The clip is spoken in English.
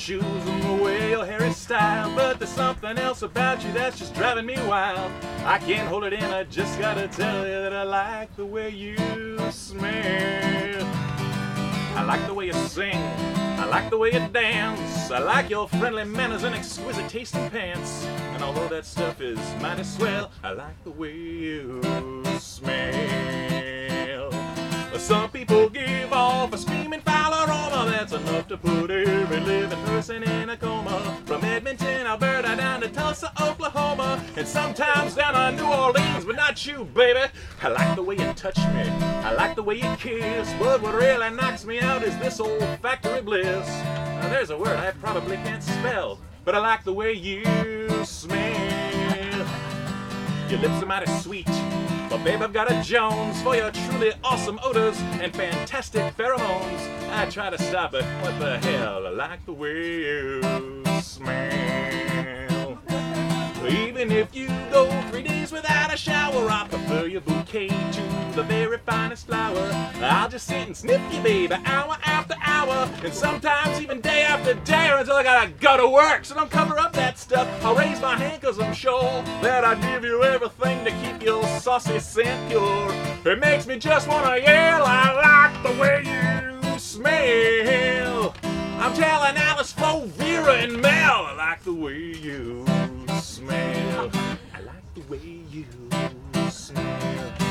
shoes and the way your hair is styled. But there's something else about you that's just driving me wild. I can't hold it in, I just gotta tell you that I like the way you smell. I like the way you sing, I like the way you dance, I like your friendly manners and exquisite taste in pants. And although that stuff is mighty swell, I like the way you smell. Some people give off a screaming foul aroma that's enough to put every living person in a coma. From Edmonton, Alberta, down to Tulsa, Oklahoma, and sometimes down to New Orleans, but not you, baby. I like the way you touch me, I like the way you kiss, but what really knocks me out is this olfactory bliss. Now there's a word I probably can't spell, but I like the way you smell. Your lips are mighty sweet, but babe, I've got a Jones for your truly awesome odors and fantastic pheromones. I try to stop it, what the hell, I like the way you smell. Even if you go 3 days without a shower, I prefer your bouquet to the very finest flower. I'll just sit and sniff you, baby, hour after hour, and sometimes even day after day, until I gotta go to work. So don't cover up that stuff, I'll raise my hand, cause I'm sure that I'd give you everything to keep your saucy scent pure. It makes me just wanna yell, I like the way you smell. I'm telling Alice, Flo, Vera, and Mel, I like the way you smell. I like the way you smell.